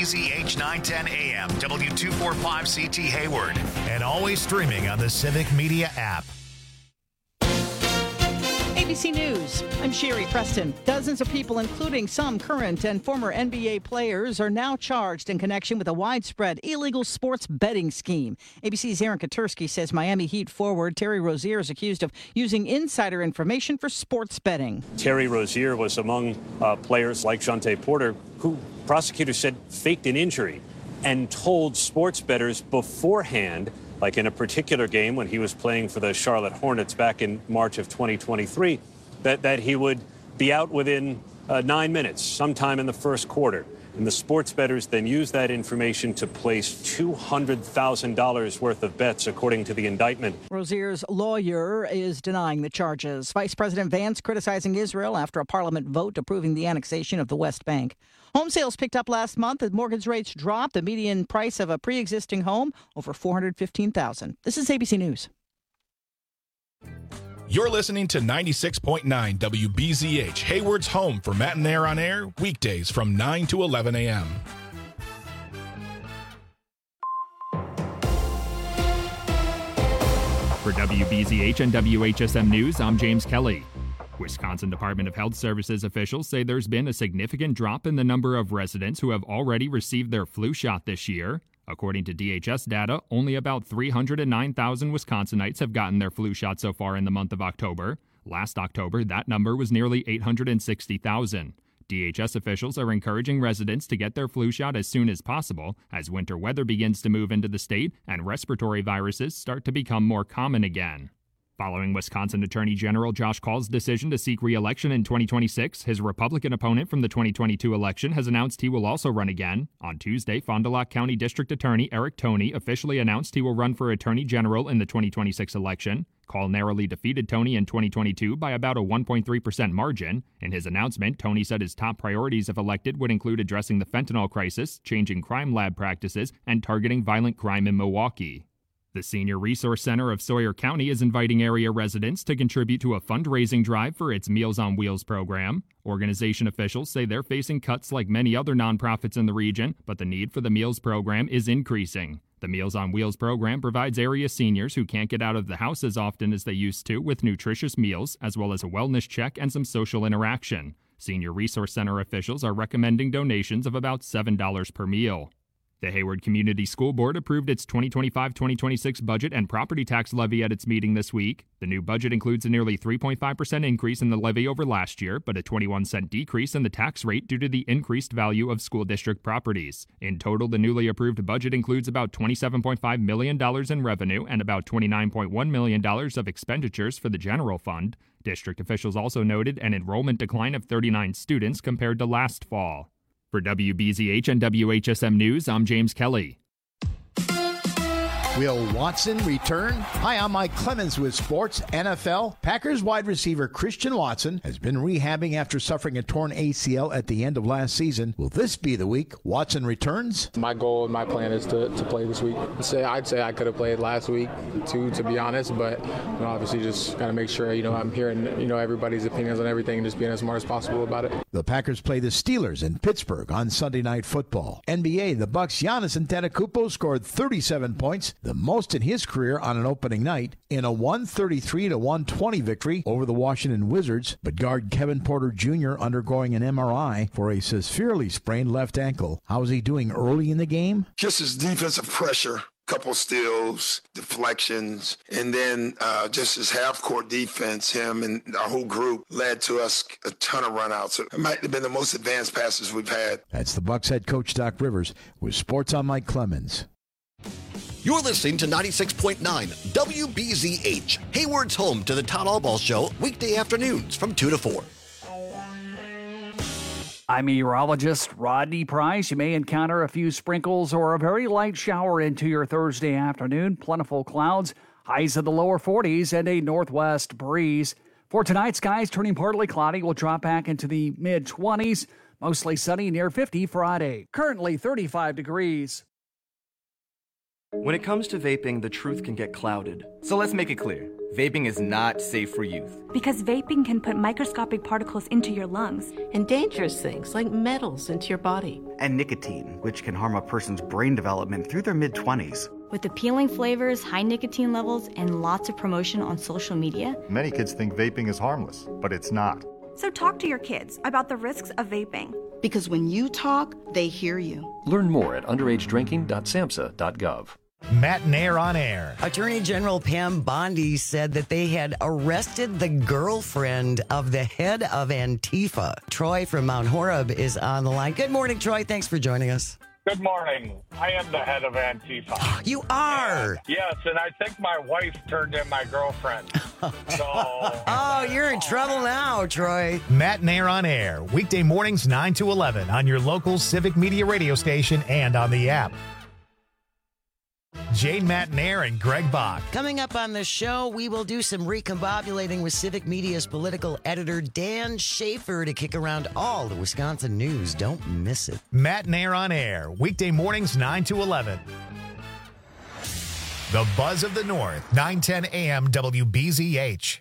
WBZH 910 AM, W245CT Hayward, and always streaming on the Civic Media app. ABC News, I'm Sherry Preston. Dozens of people, including some current and former NBA players, are now charged in connection with a widespread illegal sports betting scheme. ABC's Aaron Katursky says Miami Heat forward Terry Rozier is accused of using insider information for sports betting. Terry Rozier was among players like Jontay Porter, who prosecutors said faked an injury and told sports bettors beforehand, like in a particular game when he was playing for the Charlotte Hornets back in March of 2023, that he would be out within 9 minutes, sometime in the first quarter. And the sports bettors then used that information to place $200,000 worth of bets, according to the indictment. Rozier's lawyer is denying the charges. Vice President Vance criticizing Israel after a parliament vote approving the annexation of the West Bank. Home sales picked up last month as mortgage rates dropped. The median price of a pre-existing home over $415,000. This is ABC News. You're listening to 96.9 WBZH, Hayward's home for Matt and Air on Air, weekdays from 9 to 11 a.m. For WBZH and WHSM News, I'm James Kelly. Wisconsin Department of Health Services officials say there's been a significant drop in the number of residents who have already received their flu shot this year. According to DHS data, only about 309,000 Wisconsinites have gotten their flu shot so far in the month of October. Last October, that number was nearly 860,000. DHS officials are encouraging residents to get their flu shot as soon as possible as winter weather begins to move into the state and respiratory viruses start to become more common again. Following Wisconsin Attorney General Josh Kaul's decision to seek re-election in 2026, his Republican opponent from the 2022 election has announced he will also run again. On Tuesday, Fond du Lac County District Attorney Eric Toney officially announced he will run for Attorney General in the 2026 election. Kaul narrowly defeated Toney in 2022 by about a 1.3% margin. In his announcement, Toney said his top priorities if elected would include addressing the fentanyl crisis, changing crime lab practices, and targeting violent crime in Milwaukee. The Senior Resource Center of Sawyer County is inviting area residents to contribute to a fundraising drive for its Meals on Wheels program. Organization officials say they're facing cuts like many other nonprofits in the region, but the need for the meals program is increasing. The Meals on Wheels program provides area seniors who can't get out of the house as often as they used to with nutritious meals, as well as a wellness check and some social interaction. Senior Resource Center officials are recommending donations of about $7 per meal. The Hayward Community School Board approved its 2025-2026 budget and property tax levy at its meeting this week. The new budget includes a nearly 3.5% increase in the levy over last year, but a 21-cent decrease in the tax rate due to the increased value of school district properties. In total, the newly approved budget includes about $27.5 million in revenue and about $29.1 million of expenditures for the general fund. District officials also noted an enrollment decline of 39 students compared to last fall. For WBZH and WHSM News, I'm James Kelly. Will Watson return? Hi, I'm Mike Clemens with Sports NFL. Packers wide receiver Christian Watson has been rehabbing after suffering a torn ACL at the end of last season. Will this be the week Watson returns? My goal and my plan is to play this week. I'd say I could have played last week too, to be honest, but obviously just got to make sure I'm hearing everybody's opinions on everything and just being as smart as possible about it. The Packers play the Steelers in Pittsburgh on Sunday Night Football. NBA, the Bucks' Giannis Antetokounmpo scored 37 points, the most in his career on an opening night, in a 133-120 victory over the Washington Wizards. But guard Kevin Porter Jr. undergoing an MRI for a severely sprained left ankle. How's he doing early in the game? Just his defensive pressure. Couple steals, deflections, and then just his half-court defense, him and our whole group led to us a ton of run-outs. It might have been the most advanced passes we've had. That's the Bucks head coach Doc Rivers with Sports on Mike Clemens. You're listening to 96.9 WBZH, Hayward's home to the Todd Allball Show, weekday afternoons from 2 to 4. I'm meteorologist Rodney Price. You may encounter a few sprinkles or a very light shower into your Thursday afternoon. Plentiful clouds, highs in the lower 40s, and a northwest breeze. For tonight, skies turning partly cloudy will drop back into the mid-20s. Mostly sunny near 50 Friday. Currently 35 degrees. When it comes to vaping, the truth can get clouded. So let's make it clear. Vaping is not safe for youth. Because vaping can put microscopic particles into your lungs. And dangerous things like metals into your body. And nicotine, which can harm a person's brain development through their mid-20s. With appealing flavors, high nicotine levels, and lots of promotion on social media. Many kids think vaping is harmless, but it's not. So talk to your kids about the risks of vaping. Because when you talk, they hear you. Learn more at underagedrinking.samhsa.gov. Matt and Air on Air. Attorney General Pam Bondi said that they had arrested the girlfriend of the head of Antifa. Troy from Mount Horeb is on the line. Good morning, Troy. Thanks for joining us. Good morning. I am the head of Antifa. You are? Yes, and I think my wife turned in my girlfriend. So. Oh, you're in trouble now, Troy. Matt and Air on Air. Weekday mornings 9 to 11 on your local Civic Media radio station and on the app. Jane McNair and Greg Bach. Coming up on the show, we will do some recombobulating with Civic Media's political editor, Dan Schaefer, to kick around all the Wisconsin news. Don't miss it. Matt and Air on Air, weekday mornings 9 to 11. The Buzz of the North, 9:10 a.m. WBZH.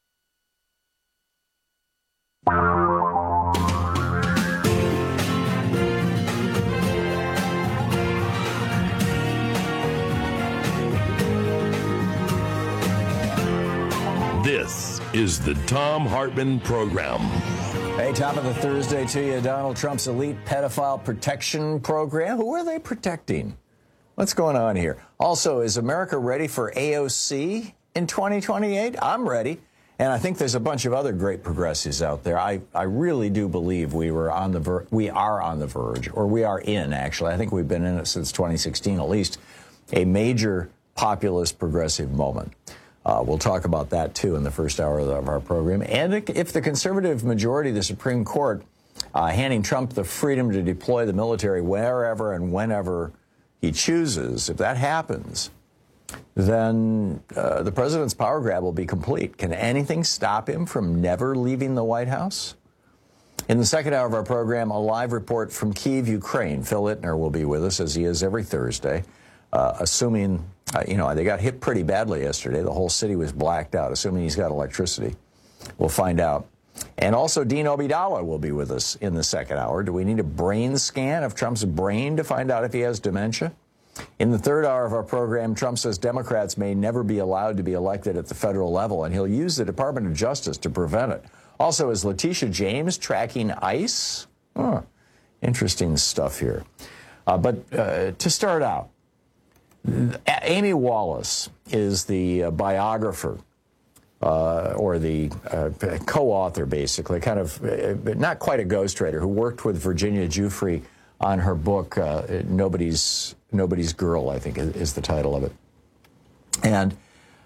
This is the Thom Hartmann Program. Hey, top of the Thursday to you. Donald Trump's elite pedophile protection program. Who are they protecting? What's going on here? Also, is America ready for AOC in 2028? I'm ready. And I think there's a bunch of other great progressives out there. I really do believe we are on the verge, or we are in, actually. I think we've been in it since 2016, at least, a major populist progressive moment. We'll talk about that, too, in the first hour of our program. And if the conservative majority of the Supreme Court handing Trump the freedom to deploy the military wherever and whenever he chooses, if that happens, then the president's power grab will be complete. Can anything stop him from never leaving the White House? In the second hour of our program, a live report from Kyiv, Ukraine. Phil Ittner will be with us, as he is every Thursday, assuming... they got hit pretty badly yesterday. The whole city was blacked out, assuming he's got electricity. We'll find out. And also, Dean Obeidallah will be with us in the second hour. Do we need a brain scan of Trump's brain to find out if he has dementia? In the third hour of our program, Trump says Democrats may never be allowed to be elected at the federal level, and he'll use the Department of Justice to prevent it. Also, is Letitia James tracking ICE? Interesting stuff here. But to start out, Amy Wallace is the biographer or the co-author, basically, kind of not quite a ghostwriter, who worked with Virginia Giuffre on her book, Nobody's Girl, I think is the title of it. And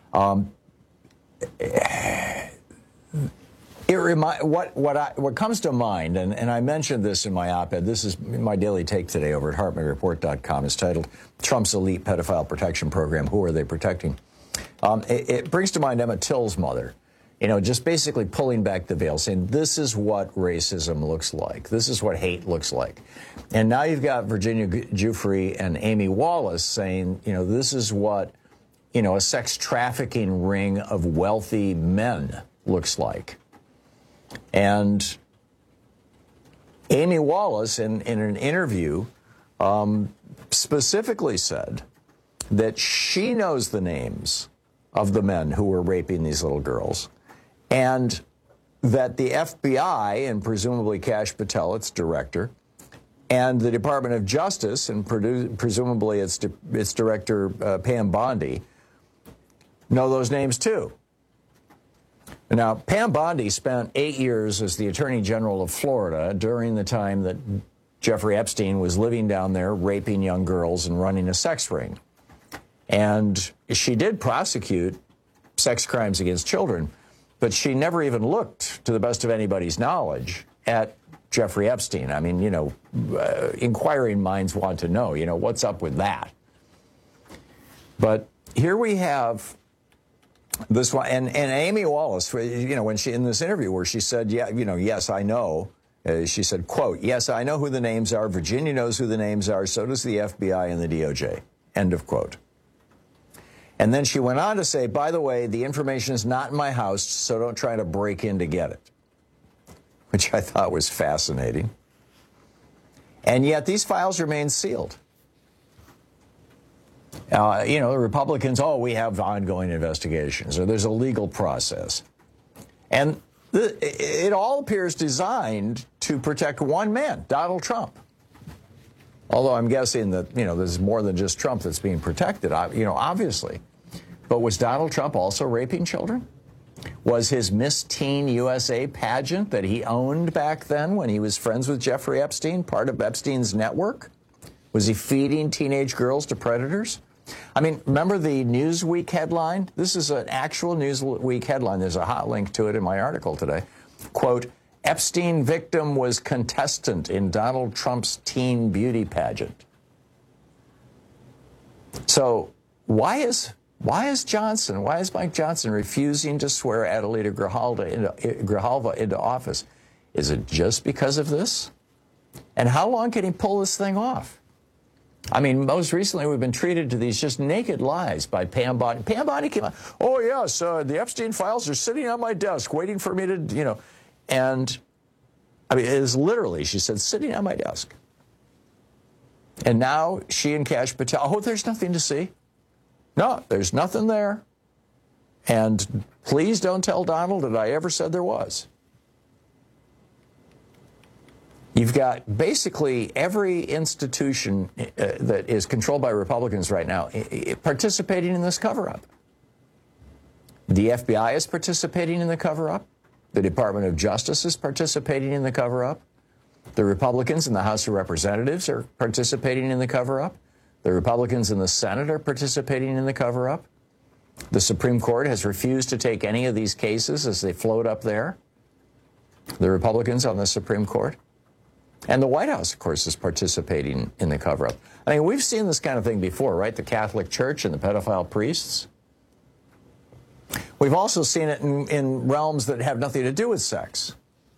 what comes to mind, and I mentioned this in my op-ed, this is my daily take today over at HartmannReport.com, is titled Trump's Elite Pedophile Protection Program, Who Are They Protecting? It brings to mind Emmett Till's mother, just basically pulling back the veil, saying this is what racism looks like. This is what hate looks like. And now you've got Virginia Giuffre and Amy Wallace saying, this is what, a sex trafficking ring of wealthy men looks like. And Amy Wallace, in an interview, specifically said that she knows the names of the men who were raping these little girls, and that the FBI, and presumably Kash Patel, its director, and the Department of Justice, and presumably its director, Pam Bondi, know those names too. Now, Pam Bondi spent 8 years as the Attorney General of Florida during the time that Jeffrey Epstein was living down there, raping young girls and running a sex ring. And she did prosecute sex crimes against children, but she never even looked, to the best of anybody's knowledge, at Jeffrey Epstein. I mean, inquiring minds want to know, what's up with that? But here we have this one, and Amy Wallace, when she, in this interview where she said, yes, I know, she said, quote, yes, I know who the names are. Virginia knows who the names are. So does the FBI and the DOJ. End of quote. And then she went on to say, by the way, the information is not in my house, so don't try to break in to get it, which I thought was fascinating. And yet these files remain sealed. The Republicans, we have ongoing investigations, or there's a legal process. And it all appears designed to protect one man, Donald Trump. Although I'm guessing that, there's more than just Trump that's being protected, obviously. But was Donald Trump also raping children? Was his Miss Teen USA pageant that he owned back then when he was friends with Jeffrey Epstein part of Epstein's network? Was he feeding teenage girls to predators? I mean, remember the Newsweek headline? This is an actual Newsweek headline. There's a hot link to it in my article today. Quote, Epstein victim was contestant in Donald Trump's teen beauty pageant. So why is Mike Johnson refusing to swear Adelita Grijalva into office? Is it just because of this? And how long can he pull this thing off? I mean, most recently we've been treated to these just naked lies by Pam Bondi. Pam Bondi came out, oh yes, the Epstein files are sitting on my desk waiting for me to, and I mean, it is literally, she said, sitting on my desk. And now she and Kash Patel, there's nothing to see. No, there's nothing there. And please don't tell Donald that I ever said there was. You've got basically every institution that is controlled by Republicans right now participating in this cover-up. The FBI is participating in the cover-up. The Department of Justice is participating in the cover-up. The Republicans in the House of Representatives are participating in the cover-up. The Republicans in the Senate are participating in the cover-up. The Supreme Court has refused to take any of these cases as they float up there. The Republicans on the Supreme Court. And the White House, of course, is participating in the cover-up. I mean, we've seen this kind of thing before, right? The Catholic Church and the pedophile priests. We've also seen it in realms that have nothing to do with sex.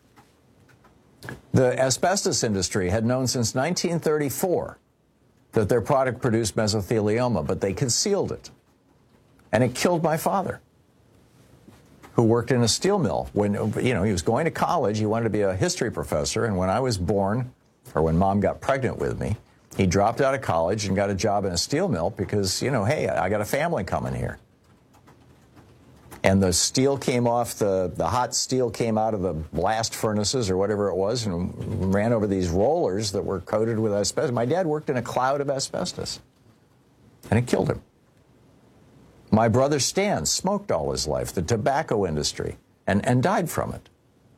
The asbestos industry had known since 1934 that their product produced mesothelioma, but they concealed it. And it killed my father, who worked in a steel mill. When, he was going to college, he wanted to be a history professor, and when I was born, or when Mom got pregnant with me, he dropped out of college and got a job in a steel mill because, hey, I got a family coming here. And the steel came off, the hot steel came out of the blast furnaces or whatever it was and ran over these rollers that were coated with asbestos. My dad worked in a cloud of asbestos, and it killed him. My brother Stan smoked all his life, the tobacco industry, and died from it.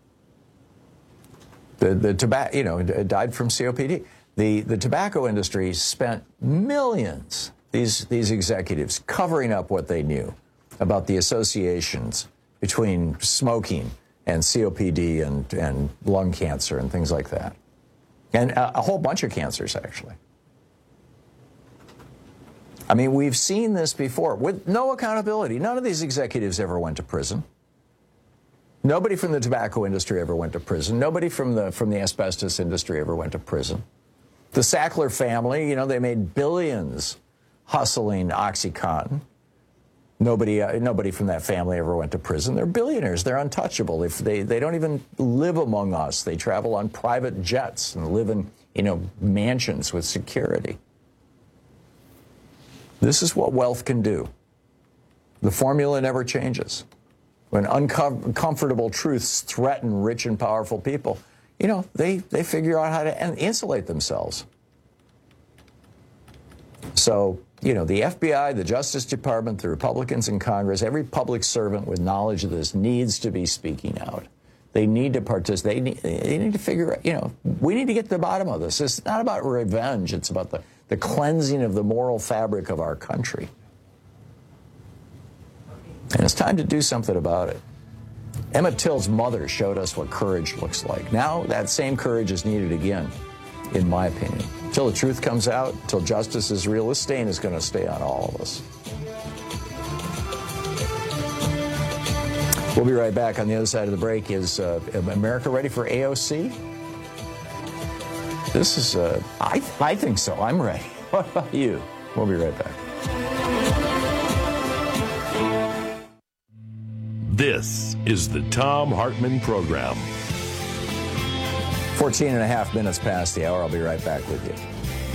The tobacco, died from COPD. The tobacco industry spent millions, these executives, covering up what they knew about the associations between smoking and COPD and lung cancer and things like that. And a whole bunch of cancers, actually. I mean, we've seen this before with no accountability. None of these executives ever went to prison. Nobody from the tobacco industry ever went to prison. Nobody from the asbestos industry ever went to prison. The Sackler family, they made billions hustling OxyContin. Nobody from that family ever went to prison. They're billionaires. They're untouchable. They don't even live among us. They travel on private jets and live in, mansions with security. This is what wealth can do. The formula never changes. When uncomfortable truths threaten rich and powerful people, they figure out how to insulate themselves. So, the FBI, the Justice Department, the Republicans in Congress, every public servant with knowledge of this needs to be speaking out. They need to participate. They need to figure out, we need to get to the bottom of this. It's not about revenge. It's about the cleansing of the moral fabric of our country. And it's time to do something about it. Emmett Till's mother showed us what courage looks like. Now that same courage is needed again, in my opinion. Until the truth comes out, until justice is real, this stain is going to stay on all of us. We'll be right back. On the other side of the break, is America ready for AOC? This is, I think so. I'm ready. What about you? We'll be right back. This is the Thom Hartmann Program. 14 and a half minutes past the hour. I'll be right back with you.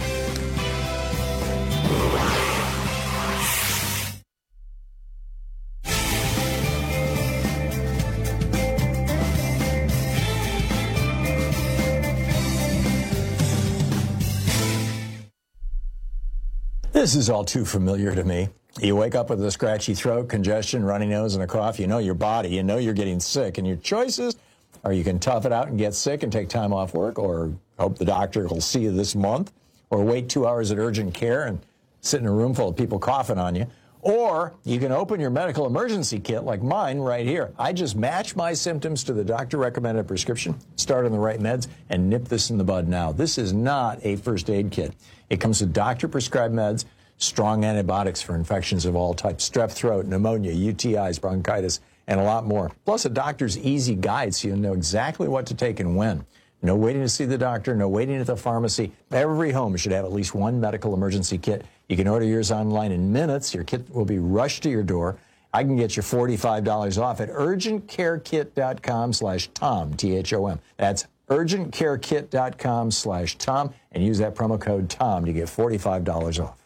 This is all too familiar to me. You wake up with a scratchy throat, congestion, runny nose, and a cough. You know your body. You know you're getting sick. And your choices are you can tough it out and get sick and take time off work, or hope the doctor will see you this month, or wait 2 hours at urgent care and sit in a room full of people coughing on you. Or you can open your medical emergency kit like mine right here. I just match my symptoms to the doctor-recommended prescription, start on the right meds, and nip this in the bud now. This is not a first aid kit. It comes with doctor-prescribed meds, strong antibiotics for infections of all types, strep throat, pneumonia, UTIs, bronchitis, and a lot more. Plus a doctor's easy guide so you'll know exactly what to take and when. No waiting to see the doctor, no waiting at the pharmacy. Every home should have at least one medical emergency kit. You can order yours online in minutes. Your kit will be rushed to your door. I can get you $45 off at urgentcarekit.com/Tom, T-H-O-M. That's urgentcarekit.com/Tom, and use that promo code TOM to get $45 off.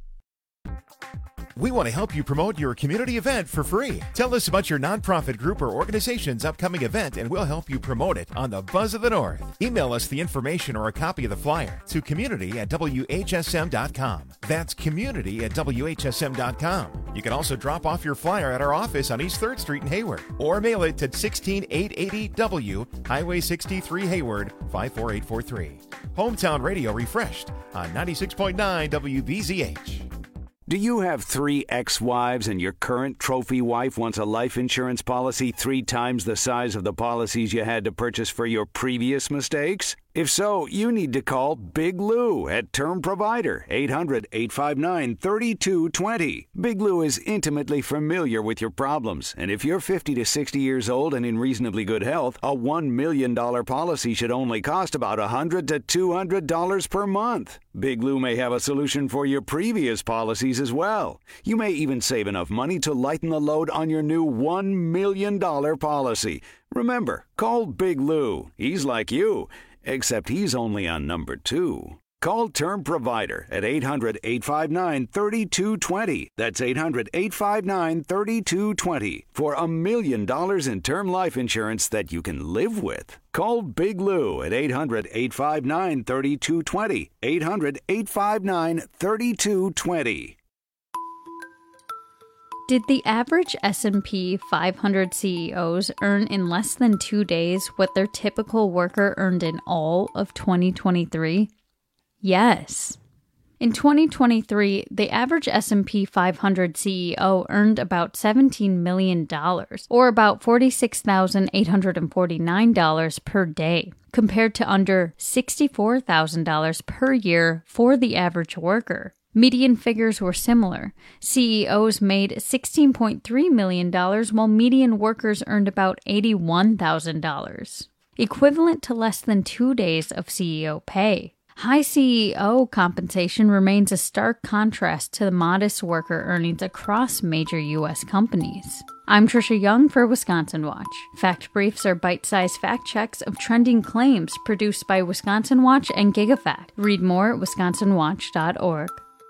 We want to help you promote your community event for free. Tell us about your nonprofit group or organization's upcoming event, and we'll help you promote it on the Buzz of the North. Email us the information or a copy of the flyer to community@WHSM.com. That's community@WHSM.com. You can also drop off your flyer at our office on East 3rd Street in Hayward, or mail it to 16880 W, Highway 63 Hayward, 54843. Hometown Radio refreshed on 96.9 WBZH. Do you have 3 ex-wives and your current trophy wife wants a life insurance policy 3 times the size of the policies you had to purchase for your previous mistakes? If so, you need to call Big Lou at Term Provider, 800-859-3220. Big Lou is intimately familiar with your problems, and if you're 50 to 60 years old and in reasonably good health, a $1 million policy should only cost about $100 to $200 per month. Big Lou may have a solution for your previous policies as well. You may even save enough money to lighten the load on your new $1 million policy. Remember, call Big Lou. He's like you, except he's only on number 2. Call Term Provider at 800-859-3220. That's 800-859-3220 for $1 million in term life insurance that you can live with. Call Big Lou at 800-859-3220. 800-859-3220. Did the average S&P 500 CEOs earn in less than 2 days what their typical worker earned in all of 2023? Yes. In 2023, the average S&P 500 CEO earned about $17 million, or about $46,849 per day, compared to under $64,000 per year for the average worker. Median figures were similar. CEOs made $16.3 million, while median workers earned about $81,000, equivalent to less than 2 days of CEO pay. High CEO compensation remains a stark contrast to the modest worker earnings across major U.S. companies. I'm Trisha Young for Wisconsin Watch. Fact Briefs are bite-sized fact checks of trending claims produced by Wisconsin Watch and GigaFact. Read more at wisconsinwatch.org.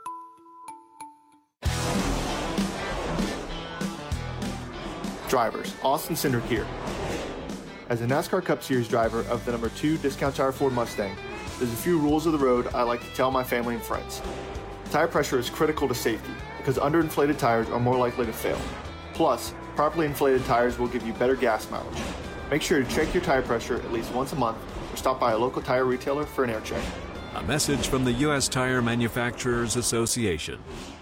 Drivers, Austin Cindric here. As a NASCAR Cup Series driver of the number 2 Discount Tire Ford Mustang, there's a few rules of the road I like to tell my family and friends. Tire pressure is critical to safety because underinflated tires are more likely to fail. Plus, properly inflated tires will give you better gas mileage. Make sure to check your tire pressure at least once a month or stop by a local tire retailer for an air check. A message from the U.S. Tire Manufacturers Association.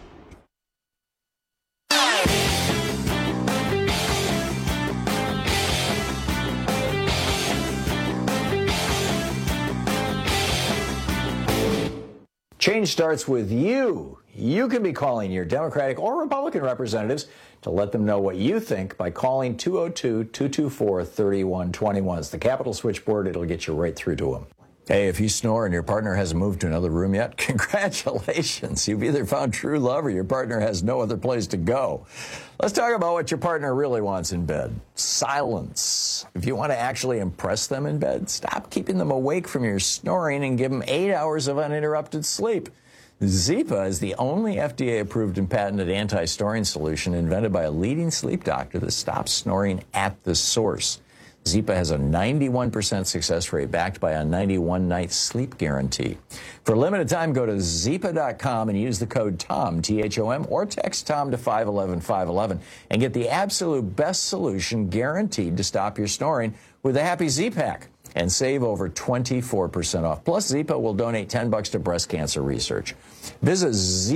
Change starts with you. You can be calling your Democratic or Republican representatives to let them know what you think by calling 202-224-3121. It's the Capitol switchboard. It'll get you right through to them. Hey, if you snore and your partner hasn't moved to another room yet, congratulations. You've either found true love or your partner has no other place to go. Let's talk about what your partner really wants in bed. Silence. If you want to actually impress them in bed, stop keeping them awake from your snoring and give them 8 hours of uninterrupted sleep. Zipa is the only FDA-approved and patented anti-snoring solution invented by a leading sleep doctor that stops snoring at the source. Zipa has a 91% success rate backed by a 91-night sleep guarantee. For a limited time, go to Zipa.com and use the code TOM, T-H-O-M, or text TOM to 511-511 and get the absolute best solution guaranteed to stop your snoring with a Happy Z-Pack and save over 24% off. Plus, Zipa will donate $10 to breast cancer research. Visit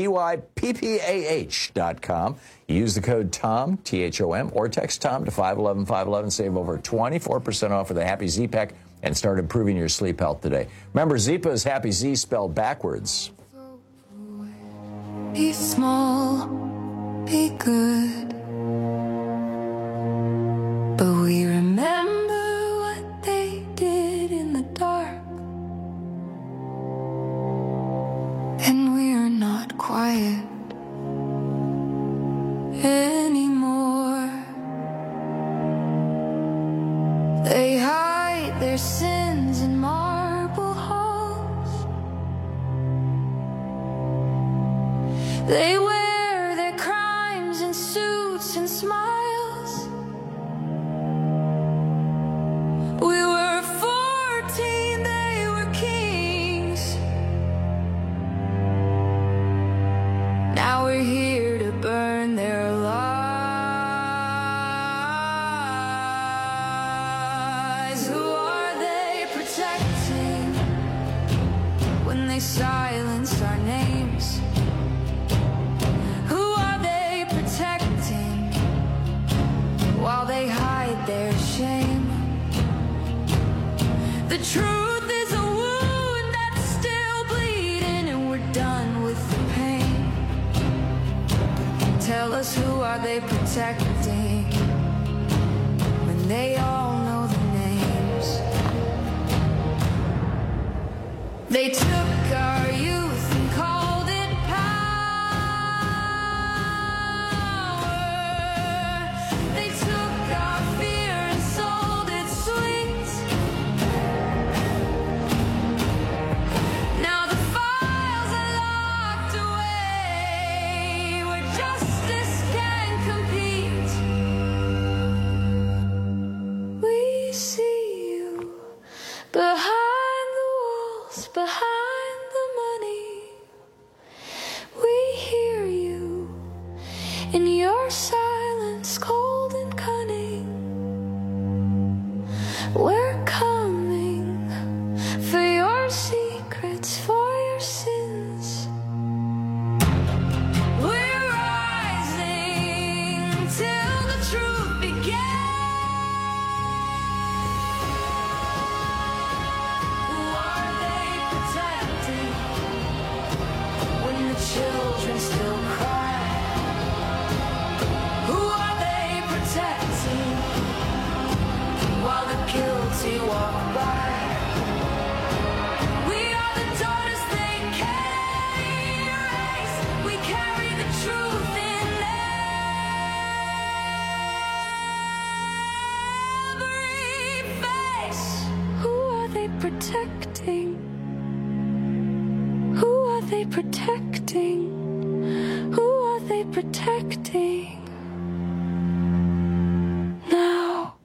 ZYPPAH.com. Use the code TOM, T-H-O-M, or text TOM to 511-511. Save over 24% off with a Happy Z-Pack and start improving your sleep health today. Remember, Zipa is Happy Z spelled backwards. Be small, be good, but we remember what they did in the dark, and we're not quiet anymore. They hide their sins in marble halls. They wear their crimes in suits and smiles. We were 14, they were kings. Now we're here to burn their lies. Who are they protecting when they silence our names? Who are they protecting while they hide their shame? The truth is a wound that's still bleeding, and we're done with the pain. Tell us, who are they protecting when they all know the names? They took our youth and called it power. They took our fear and sold it sweet. Now the files are locked away where justice can compete. We see you behind the walls, behind the money. We hear you in your silence, cold and cunning. We're coming for your secrets, for your sins. We're rising till the truth begins. Who are they protecting when the children still cry? Who are they protecting while the guilty walk by? We are the daughters they can't erase. We carry the truth in every face. Who are they protecting? Who are they protecting? Who are they protecting now?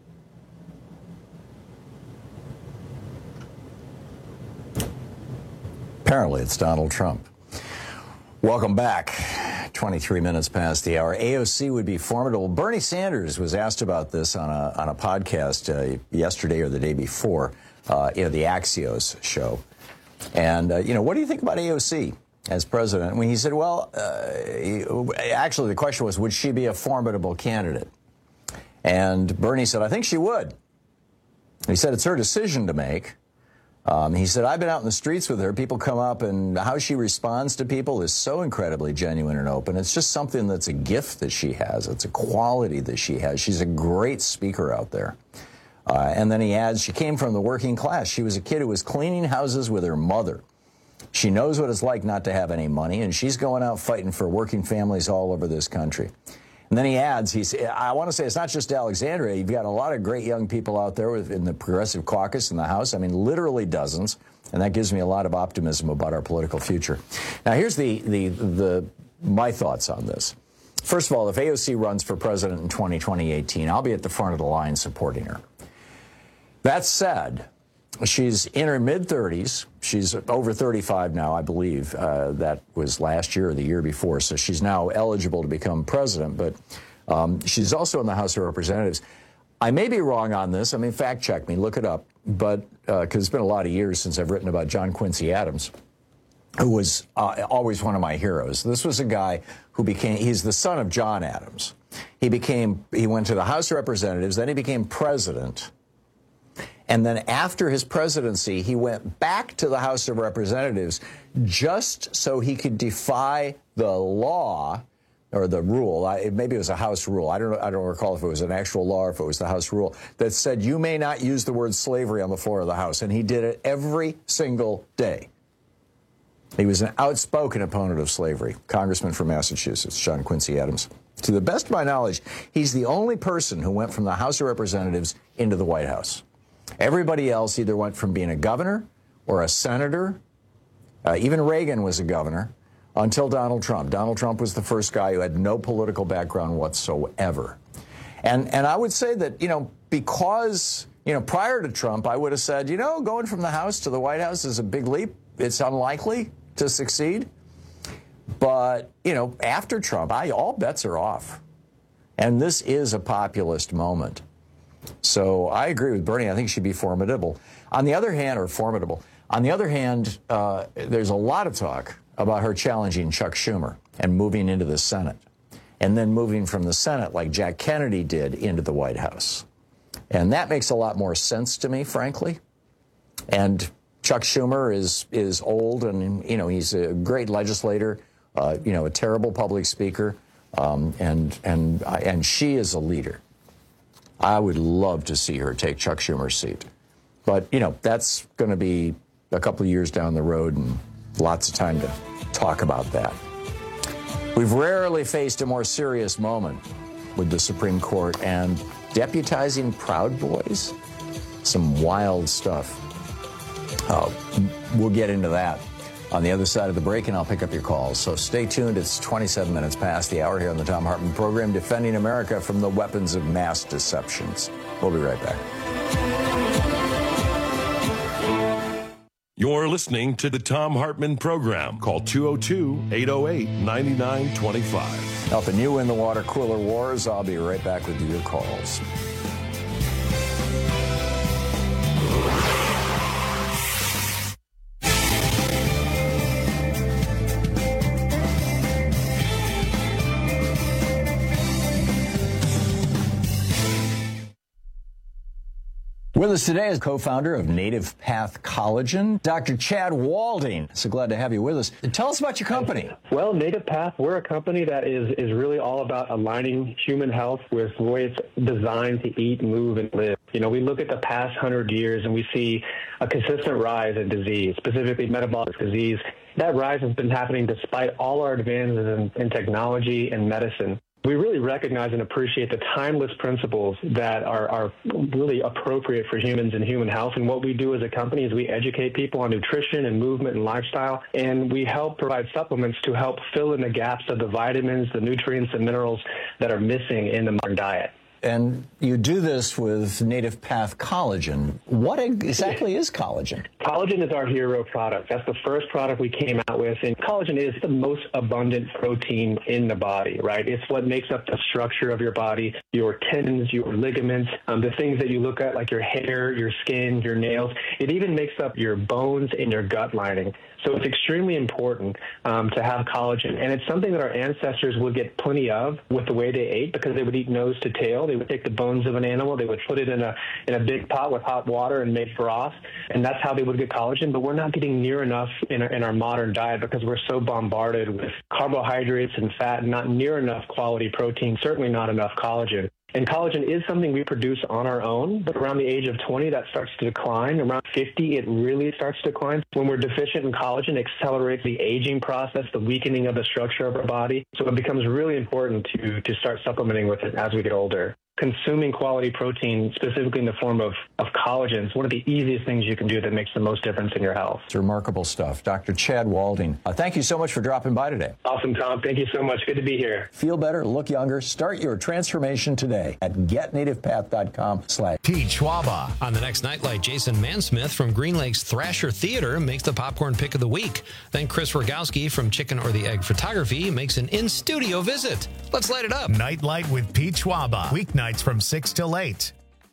Apparently, it's Donald Trump. Welcome back. 23 minutes past the hour. AOC would be formidable. Bernie Sanders was asked about this on a podcast yesterday or the day before, the Axios show. And, what do you think about AOC as president? When he said, actually, the question was, would she be a formidable candidate? And Bernie said, I think she would. He said, it's her decision to make. He said, I've been out in the streets with her. People come up, and how she responds to people is so incredibly genuine and open. It's just something that's a gift that she has. It's a quality that she has. She's a great speaker out there. And then he adds, she came from the working class. She was a kid who was cleaning houses with her mother. She knows what it's like not to have any money, and she's going out fighting for working families all over this country. And then he adds, I want to say it's not just Alexandria. You've got a lot of great young people out there in the Progressive Caucus in the House. I mean, literally dozens. And that gives me a lot of optimism about our political future. Now, here's my thoughts on this. First of all, if AOC runs for president in 2018, I'll be at the front of the line supporting her. That said, she's in her mid-30s. She's over 35 now, I believe. That was last year or the year before. So she's now eligible to become president. But she's also in the House of Representatives. I may be wrong on this. I mean, fact check me. Look it up. But because it's been a lot of years since I've written about John Quincy Adams, who was always one of my heroes. This was a guy who he's the son of John Adams. He went to the House of Representatives. Then he became president. And then after his presidency, he went back to the House of Representatives just so he could defy the law or the rule. Maybe it was a House rule. I don't recall if it was an actual law or if it was the House rule that said you may not use the word slavery on the floor of the House. And he did it every single day. He was an outspoken opponent of slavery, congressman from Massachusetts, John Quincy Adams. To the best of my knowledge, he's the only person who went from the House of Representatives into the White House. Everybody else either went from being a governor or a senator. Even Reagan was a governor until Donald Trump. Donald Trump was the first guy who had no political background whatsoever. And I would say that, because, prior to Trump, I would have said, going from the House to the White House is a big leap. It's unlikely to succeed. But, after Trump, all bets are off. And this is a populist moment. So I agree with Bernie. I think she'd be formidable. On the other hand, there's a lot of talk about her challenging Chuck Schumer and moving into the Senate, and then moving from the Senate like Jack Kennedy did into the White House. And that makes a lot more sense to me, frankly. And Chuck Schumer is old, and he's a great legislator, a terrible public speaker, and she is a leader. I would love to see her take Chuck Schumer's seat. But, that's going to be a couple of years down the road and lots of time to talk about that. We've rarely faced a more serious moment with the Supreme Court and deputizing Proud Boys. Some wild stuff. We'll get into that on the other side of the break, and I'll pick up your calls. So stay tuned. It's 27 minutes past the hour here on the Thom Hartmann program, defending America from the weapons of mass deceptions. We'll be right back. You're listening to the Thom Hartmann program. Call 202-808-9925. Helping you win the water cooler wars. I'll be right back with your calls. With us today is co-founder of Native Path Collagen, Dr. Chad Walding. So glad to have you with us. Tell us about your company. Well, Native Path, we're a company that is really all about aligning human health with the way it's designed to eat, move, and live. We look at the past 100 years and we see a consistent rise in disease, specifically metabolic disease. That rise has been happening despite all our advances in technology and medicine. We really recognize and appreciate the timeless principles that are really appropriate for humans and human health. And what we do as a company is we educate people on nutrition and movement and lifestyle, and we help provide supplements to help fill in the gaps of the vitamins, the nutrients, and minerals that are missing in the modern diet. And you do this with Native Path Collagen. What exactly is collagen? Collagen is our hero product. That's the first product we came out with. And collagen is the most abundant protein in the body, right? It's what makes up the structure of your body, your tendons, your ligaments, the things that you look at like your hair, your skin, your nails. It even makes up your bones and your gut lining. So it's extremely important to have collagen. And it's something that our ancestors would get plenty of with the way they ate, because they would eat nose to tail. They would take the bones of an animal, they would put it in a big pot with hot water and make broth, and that's how they would get collagen. But we're not getting near enough in our modern diet because we're so bombarded with carbohydrates and fat, not near enough quality protein, certainly not enough collagen. And collagen is something we produce on our own, but around the age of 20, that starts to decline. Around 50, it really starts to decline. When we're deficient in collagen, it accelerates the aging process, the weakening of the structure of our body. So it becomes really important to start supplementing with it as we get older. Consuming quality protein, specifically in the form of collagen, is one of the easiest things you can do that makes the most difference in your health. It's remarkable stuff. Dr. Chad Walding, thank you so much for dropping by today. Awesome, Tom. Thank you so much. Good to be here. Feel better, look younger, start your transformation today at getnativepath.com/. Pete Schwaba. On the next Nightlight, Jason Mansmith from Green Lakes Thrasher Theater makes the popcorn pick of the week. Then Chris Rogowski from Chicken or the Egg Photography makes an in-studio visit. Let's light it up. Nightlight with Pete Schwaba. Weeknights from 6 till 8.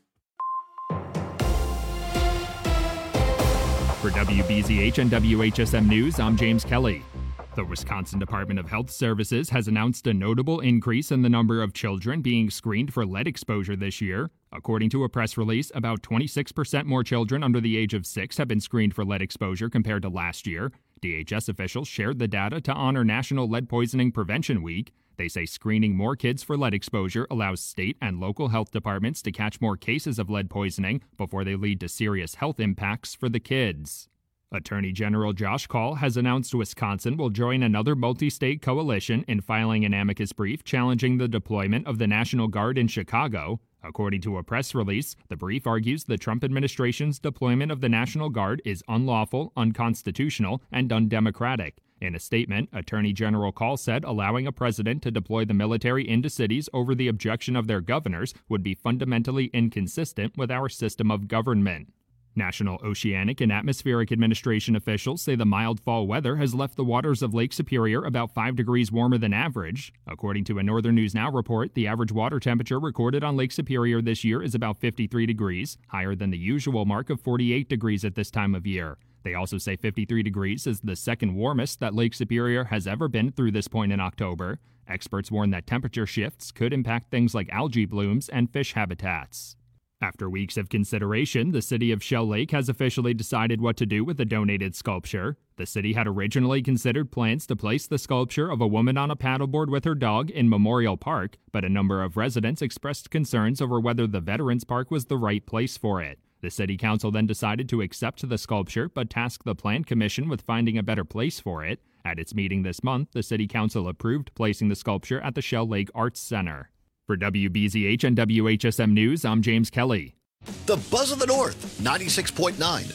For WBZH and WHSM News, I'm James Kelly. The Wisconsin Department of Health Services has announced a notable increase in the number of children being screened for lead exposure this year. According to a press release, about 26% more children under the age of 6 have been screened for lead exposure compared to last year. DHS officials shared the data to honor National Lead Poisoning Prevention Week. They say screening more kids for lead exposure allows state and local health departments to catch more cases of lead poisoning before they lead to serious health impacts for the kids. Attorney General Josh Kaul has announced Wisconsin will join another multi-state coalition in filing an amicus brief challenging the deployment of the National Guard in Chicago. According to a press release, the brief argues the Trump administration's deployment of the National Guard is unlawful, unconstitutional, and undemocratic. In a statement, Attorney General Kaul said allowing a president to deploy the military into cities over the objection of their governors would be fundamentally inconsistent with our system of government. National Oceanic and Atmospheric Administration officials say the mild fall weather has left the waters of Lake Superior about 5 degrees warmer than average. According to a Northern News Now report, the average water temperature recorded on Lake Superior this year is about 53 degrees, higher than the usual mark of 48 degrees at this time of year. They also say 53 degrees is the second warmest that Lake Superior has ever been through this point in October. Experts warn that temperature shifts could impact things like algae blooms and fish habitats. After weeks of consideration, the city of Shell Lake has officially decided what to do with the donated sculpture. The city had originally considered plans to place the sculpture of a woman on a paddleboard with her dog in Memorial Park, but a number of residents expressed concerns over whether the Veterans Park was the right place for it. The city council then decided to accept the sculpture, but tasked the Plan Commission with finding a better place for it. At its meeting this month, the city council approved placing the sculpture at the Shell Lake Arts Center. For WBZH and WHSM News, I'm James Kelly. The Buzz of the North, 96.9,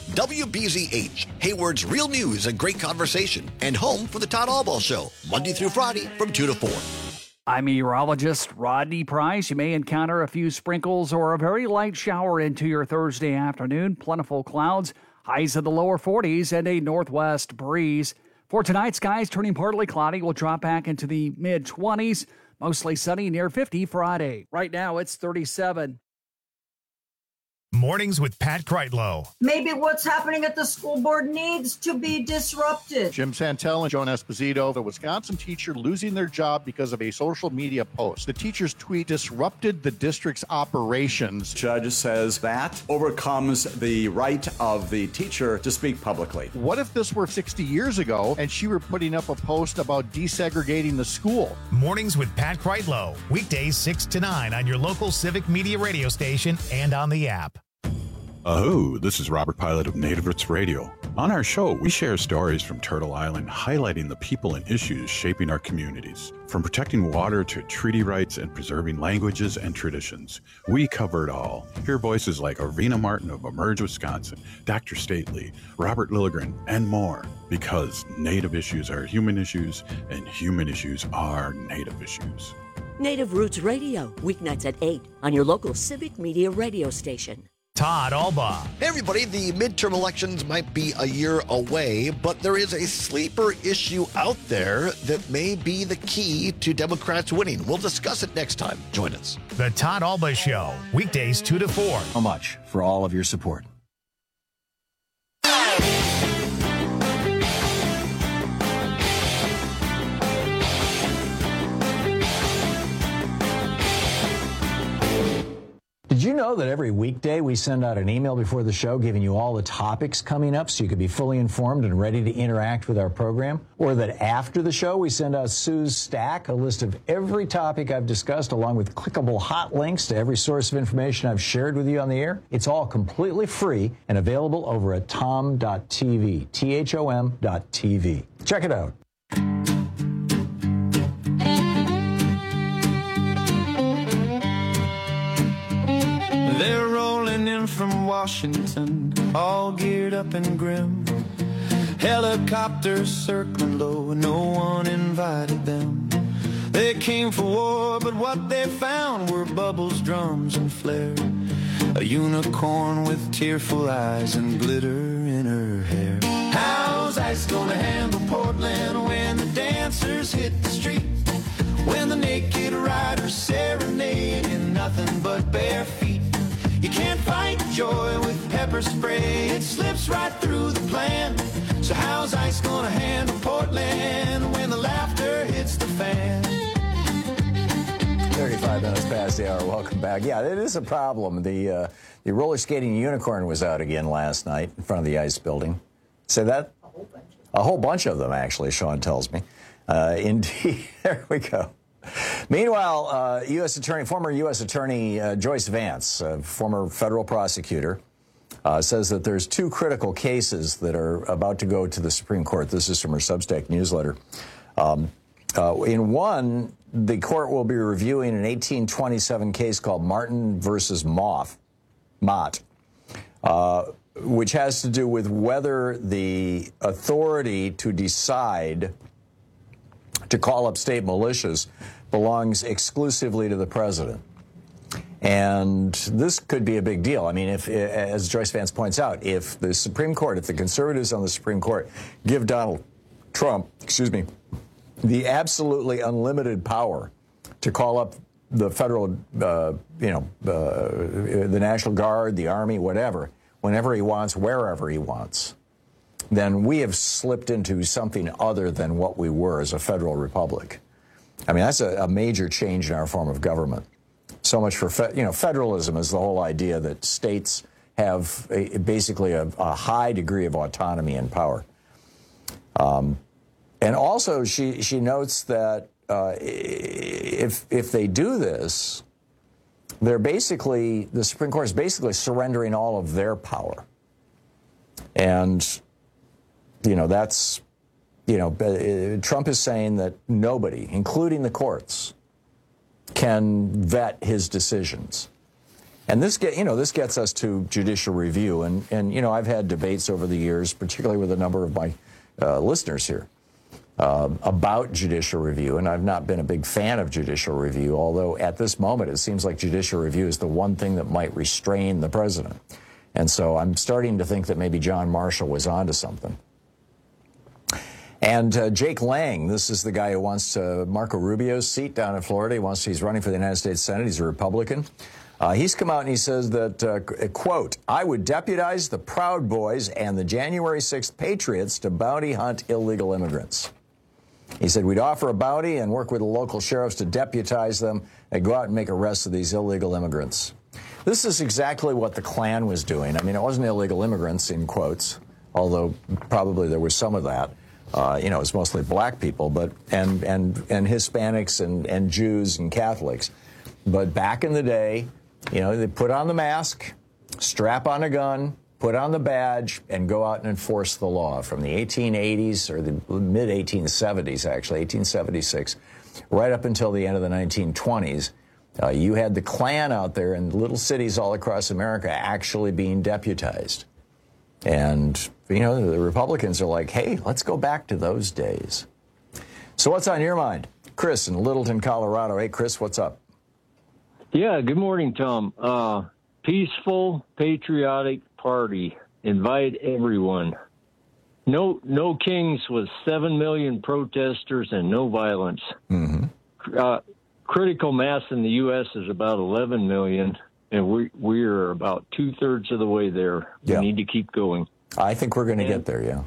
WBZH, Hayward's real news and great conversation, and home for the Todd Albaugh Show, Monday through Friday from 2 to 4. I'm meteorologist Rodney Price. You may encounter a few sprinkles or a very light shower into your Thursday afternoon. Plentiful clouds, highs of the lower 40s, and a northwest breeze. For tonight, skies turning partly cloudy. We'll drop back into the mid-20s. Mostly sunny, near 50 Friday. Right now, it's 37. Mornings with Pat Kreitlow. Maybe what's happening at the school board needs to be disrupted. Jim Santel and Joan Esposito, the Wisconsin teacher losing their job because of a social media post. The teacher's tweet disrupted the district's operations. Judge says that overcomes the right of the teacher to speak publicly. What if this were 60 years ago and she were putting up a post about desegregating the school? Mornings with Pat Kreitlow. Weekdays 6 to 9 on your local Civic Media radio station and on the app. Aho, this is Robert Pilot of Native Roots Radio. On our show, we share stories from Turtle Island highlighting the people and issues shaping our communities. From protecting water to treaty rights and preserving languages and traditions, we cover it all. Hear voices like Arvina Martin of Emerge Wisconsin, Dr. Stately, Robert Lilligren, and more. Because Native issues are human issues, and human issues are Native issues. Native Roots Radio, weeknights at 8 on your local Civic Media radio station. Todd Albaugh. Hey everybody, the midterm elections might be a year away, but there is a sleeper issue out there that may be the key to Democrats winning. We'll discuss it next time. Join us. The Todd Albaugh Show, weekdays 2 to 4. So much for all of your support. Did you know that every weekday we send out an email before the show giving you all the topics coming up so you can be fully informed and ready to interact with our program? Or that after the show we send out Sue's Stack, a list of every topic I've discussed along with clickable hot links to every source of information I've shared with you on the air? It's all completely free and available over at tom.tv, THOM.tv. Check it out. They're rolling in from Washington, all geared up and grim. Helicopters circling low, no one invited them. They came for war, but what they found were bubbles, drums, and flare. A unicorn with tearful eyes and glitter in her hair. How's ICE gonna handle Portland when the dancers hit the street? When the naked riders serenade in nothing but bare feet? You can't fight joy with pepper spray, it slips right through the plan. So how's ICE gonna handle Portland when the laughter hits the fan? 35 minutes past the hour. Welcome back. Yeah, it is a problem. The roller skating unicorn was out again last night in front of the ICE building. Say that? A whole bunch of them, actually, Sean tells me. Indeed. There we go. Meanwhile, former U.S. Attorney Joyce Vance, former federal prosecutor, says that there's two critical cases that are about to go to the Supreme Court. This is from her Substack newsletter. In one, the court will be reviewing an 1827 case called Martin versus Mott, which has to do with whether the authority to decide to call up state militias belongs exclusively to the president. And this could be a big deal. I mean, if, as Joyce Vance points out, if the Supreme Court, if the conservatives on the Supreme Court give Donald Trump, the absolutely unlimited power to call up the federal, the National Guard, the Army, whatever, whenever he wants, wherever he wants, then we have slipped into something other than what we were as a federal republic. I mean, that's a major change in our form of government. So much for, federalism is the whole idea that states have basically a high degree of autonomy and power. And also, she notes that if they do this, the Supreme Court is basically surrendering all of their power. And, Trump is saying that nobody, including the courts, can vet his decisions. And this gets us to judicial review. And I've had debates over the years, particularly with a number of my listeners here, about judicial review. And I've not been a big fan of judicial review, although at this moment it seems like judicial review is the one thing that might restrain the president. And so I'm starting to think that maybe John Marshall was onto something. And Jake Lang, this is the guy who wants Marco Rubio's seat down in Florida. He's running for the United States Senate. He's a Republican. He's come out and he says that, quote, I would deputize the Proud Boys and the January 6th Patriots to bounty hunt illegal immigrants. He said we'd offer a bounty and work with the local sheriffs to deputize them and go out and make arrests of these illegal immigrants. This is exactly what the Klan was doing. I mean, it wasn't illegal immigrants, in quotes, although probably there was some of that. It was mostly black people, and Hispanics and Jews and Catholics. But back in the day, they put on the mask, strap on a gun, put on the badge, and go out and enforce the law. From the 1880s, or the mid-1870s, actually, 1876, right up until the end of the 1920s, you had the Klan out there in little cities all across America actually being deputized. And, the Republicans are like, hey, let's go back to those days. So what's on your mind? Chris in Littleton, Colorado. Hey, Chris, what's up? Yeah, good morning, Tom. Peaceful, patriotic party. Invite everyone. No kings with 7 million protesters and no violence. Mm-hmm. Critical mass in the U.S. is about 11 million. And we are about 2/3 of the way there. We need to keep going. I think we're going to get there, yeah.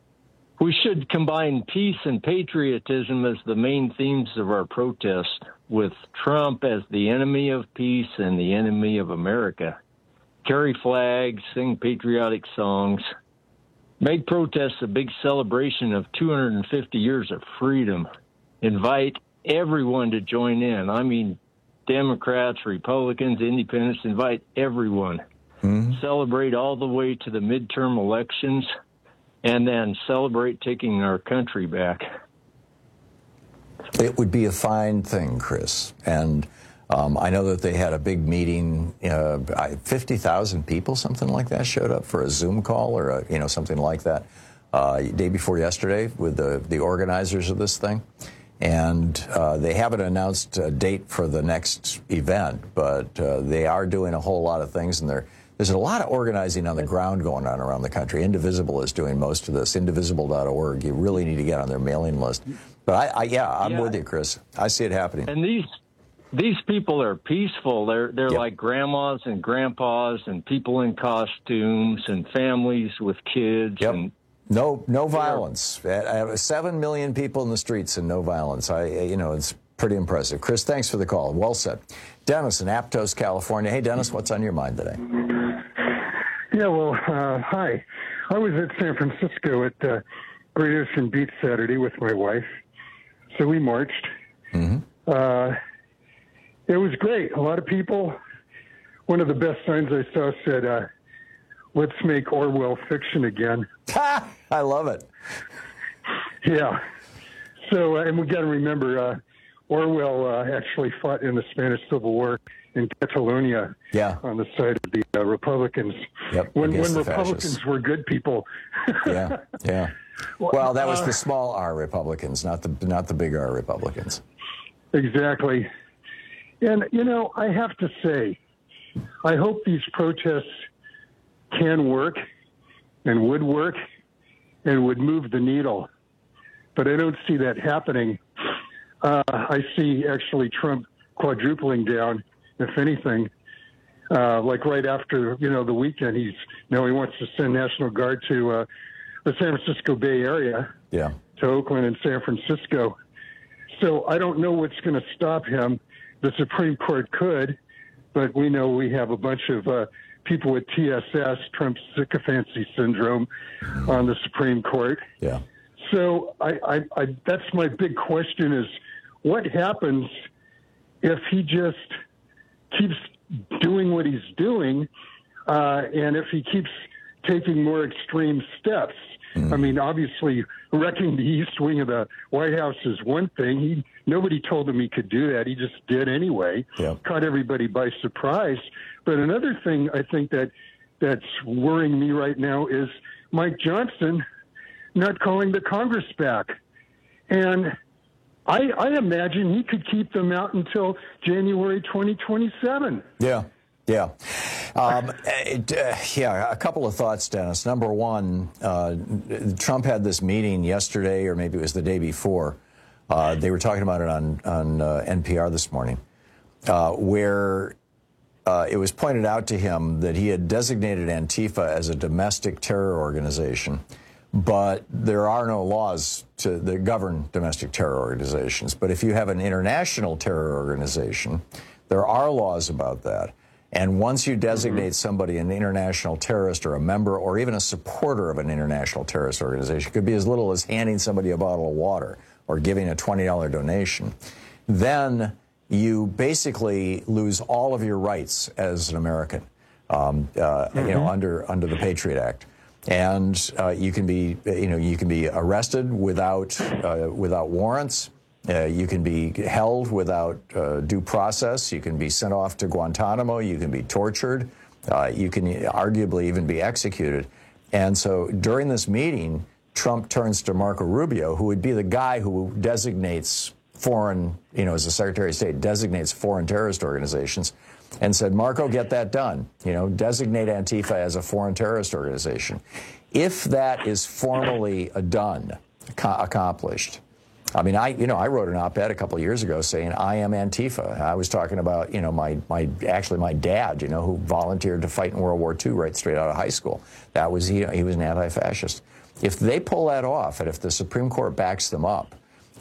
We should combine peace and patriotism as the main themes of our protest. with Trump as the enemy of peace and the enemy of America. Carry flags, sing patriotic songs, make protests a big celebration of 250 years of freedom. Invite everyone to join in. I mean, Democrats, Republicans, Independents, invite everyone. Celebrate all the way to the midterm elections, and then celebrate taking our country back. It would be a fine thing, Chris. And I know that they had a big meeting. 50,000 people, something like that, showed up for a Zoom call or something like that day before yesterday with the organizers of this thing. And they haven't announced a date for the next event, but they are doing a whole lot of things, and there's a lot of organizing on the ground going on around the country. Indivisible is doing most of this. Indivisible.org. You really need to get on their mailing list. But I'm with you, Chris. I see it happening. And these people are peaceful. They're like grandmas and grandpas and people in costumes and families with kids. And no violence. 7 million people in the streets and no violence. It's pretty impressive. Chris, thanks for the call. Well said. Dennis in Aptos, California. Hey, Dennis, what's on your mind today? Yeah, well, hi. I was at San Francisco at Great Ocean Beach Saturday with my wife. So we marched. It was great. A lot of people. One of the best signs I saw said, "Let's make Orwell fiction again." I love it. Yeah. So, and we got to remember, Orwell actually fought in the Spanish Civil War in Catalonia on the side of the Republicans. When Republicans were good people. Yeah. Well, that was the small R Republicans, not the big R Republicans. Exactly. And, I have to say, I hope these protests can work and would work and would move the needle. But I don't see that happening. I see actually Trump quadrupling down, if anything. Like right after, the weekend, he wants to send National Guard to the San Francisco Bay Area, to Oakland and San Francisco. So I don't know what's going to stop him. The Supreme Court could, but we know we have a bunch of people with TSS, Trump sycophancy syndrome, on the Supreme Court. Yeah. So I that's my big question is, what happens if he just keeps doing what he's doing, and if he keeps taking more extreme steps? I mean, obviously, wrecking the East Wing of the White House is one thing. Nobody told him he could do that. He just did anyway. Caught everybody by surprise. But another thing I think that's worrying me right now is Mike Johnson not calling the Congress back. And I imagine he could keep them out until January 2027. Yeah. A couple of thoughts, Dennis. Number one, Trump had this meeting yesterday, or maybe it was the day before. They were talking about it on NPR this morning, where it was pointed out to him that he had designated Antifa as a domestic terror organization, but there are no laws that govern domestic terror organizations. But if you have an international terror organization, there are laws about that. And once you designate somebody an international terrorist or a member or even a supporter of an international terrorist organization, it could be as little as handing somebody a bottle of water or giving a $20 donation, then you basically lose all of your rights as an American, under the Patriot Act. And you can be arrested without warrants. You can be held without due process. You can be sent off to Guantanamo. You can be tortured. You can arguably even be executed. And so during this meeting, Trump turns to Marco Rubio, who would be the guy who designates foreign, as the Secretary of State, designates foreign terrorist organizations, and said, Marco, get that done. Designate Antifa as a foreign terrorist organization. If that is formally accomplished, I mean, I wrote an op-ed a couple of years ago saying I am Antifa. I was talking about, my dad, who volunteered to fight in World War II right straight out of high school. That was, he was an anti-fascist. If they pull that off, and if the Supreme Court backs them up,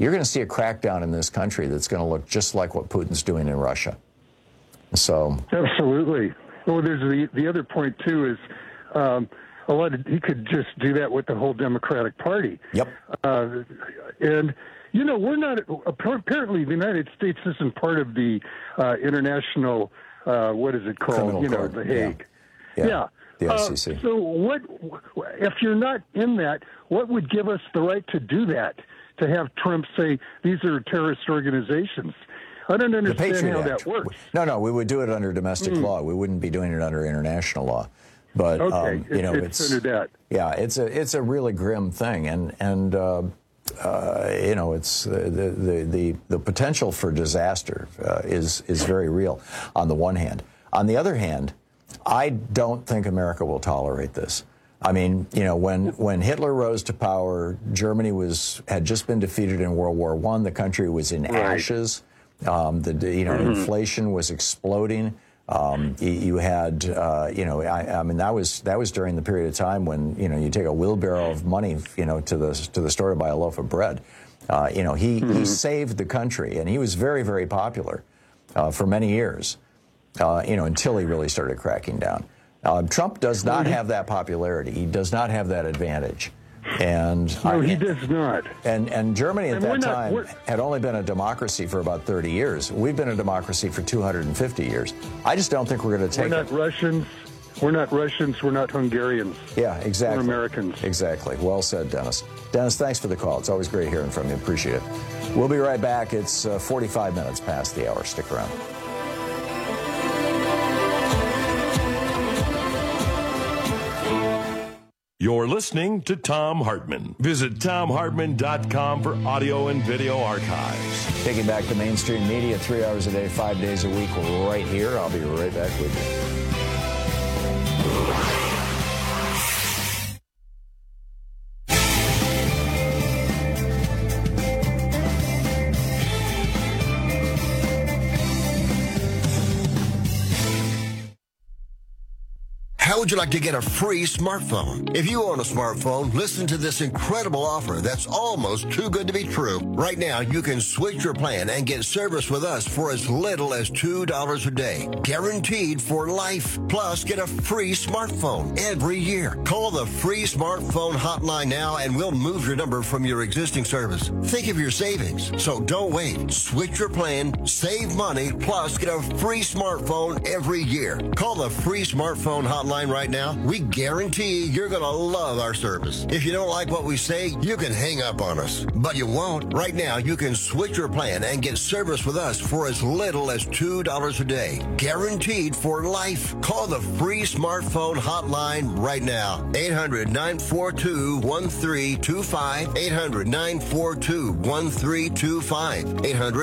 you're going to see a crackdown in this country that's going to look just like what Putin's doing in Russia. So absolutely. Well, there's the other point too is he could just do that with the whole Democratic Party. Yep. And we're not apparently the United States isn't part of the international what is it called? Criminal Court. The Hague. Yeah. The ICC. So what if you're not in that? What would give us the right to do that? To have Trump say these are terrorist organizations? I don't understand how that works. No, we would do it under domestic law. We wouldn't be doing it under international law. But okay, it's under that. Yeah, it's a really grim thing, and it's the potential for disaster is very real. On the one hand, on the other hand, I don't think America will tolerate this. I mean, when Hitler rose to power, Germany had just been defeated in World War I. The country was in ashes. Inflation was exploding. You had, I mean, that was during the period of time when, you take a wheelbarrow of money, to the store to buy a loaf of bread. He saved the country, and he was very, very popular for many years, until he really started cracking down. Trump does not have that popularity. He does not have that advantage. And no, he does not. And Germany at that time had only been a democracy for about 30 years. We've been a democracy for 250 years. I just don't think we're going to take it. We're not Russians. We're not Hungarians. Yeah, exactly. We're Americans. Exactly. Well said, Dennis. Dennis, thanks for the call. It's always great hearing from you. Appreciate it. We'll be right back. It's 45 minutes past the hour. Stick around. You're listening to Thom Hartmann. Visit ThomHartmann.com for audio and video archives. Taking back the mainstream media 3 hours a day, 5 days a week, right here. I'll be right back with you. How would you like to get a free smartphone? If you own a smartphone, listen to this incredible offer that's almost too good to be true. Right now, you can switch your plan and get service with us for as little as $2 a day. Guaranteed for life. Plus, get a free smartphone every year. Call the free smartphone hotline now and we'll move your number from your existing service. Think of your savings. So don't wait. Switch your plan, save money, plus get a free smartphone every year. Call the free smartphone hotline right now. We guarantee you're going to love our service. If you don't like what we say, you can hang up on us. But you won't. Right now, you can switch your plan and get service with us for as little as $2 a day. Guaranteed for life. Call the free smartphone hotline right now. 800-942-1325. 800-942-1325.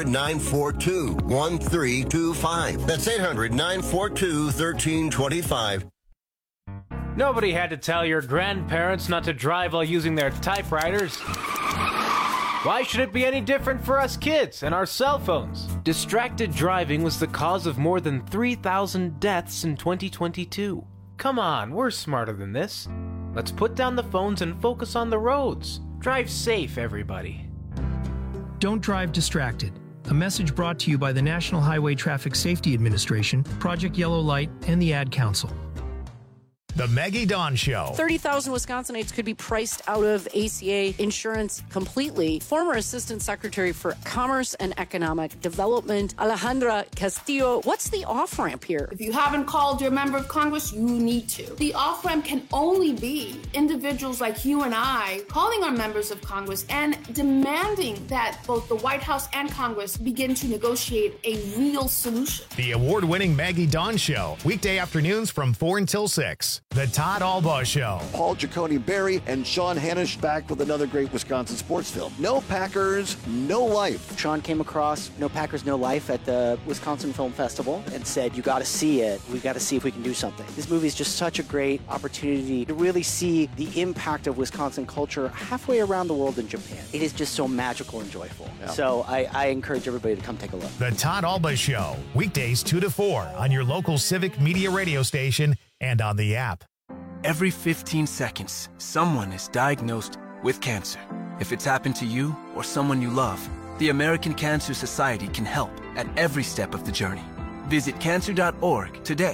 800-942-1325. That's 800-942-1325. Nobody had to tell your grandparents not to drive while using their typewriters. Why should it be any different for us kids and our cell phones? Distracted driving was the cause of more than 3,000 deaths in 2022. Come on, we're smarter than this. Let's put down the phones and focus on the roads. Drive safe, everybody. Don't drive distracted. A message brought to you by the National Highway Traffic Safety Administration, Project Yellow Light, and the Ad Council. The Maggie Dawn Show. 30,000 Wisconsinites could be priced out of ACA insurance completely. Former Assistant Secretary for Commerce and Economic Development, Alejandra Castillo. What's the off-ramp here? If you haven't called your member of Congress, you need to. The off-ramp can only be individuals like you and I calling our members of Congress and demanding that both the White House and Congress begin to negotiate a real solution. The award-winning Maggie Dawn Show. Weekday afternoons from 4 until 6. The Todd Albaugh Show. Paul Giacone-Berry and Sean Hanish back with another great Wisconsin sports film. No Packers, No Life. Sean came across No Packers, No Life at the Wisconsin Film Festival and said, you got to see it. We've got to see if we can do something. This movie is just such a great opportunity to really see the impact of Wisconsin culture halfway around the world in Japan. It is just so magical and joyful. Yeah. So I encourage everybody to come take a look. The Todd Albaugh Show. Weekdays 2 to 4 on your local Civic Media radio station and on the app. Every 15 seconds, someone is diagnosed with cancer. If it's happened to you or someone you love, the American Cancer Society can help at every step of the journey. Visit cancer.org today.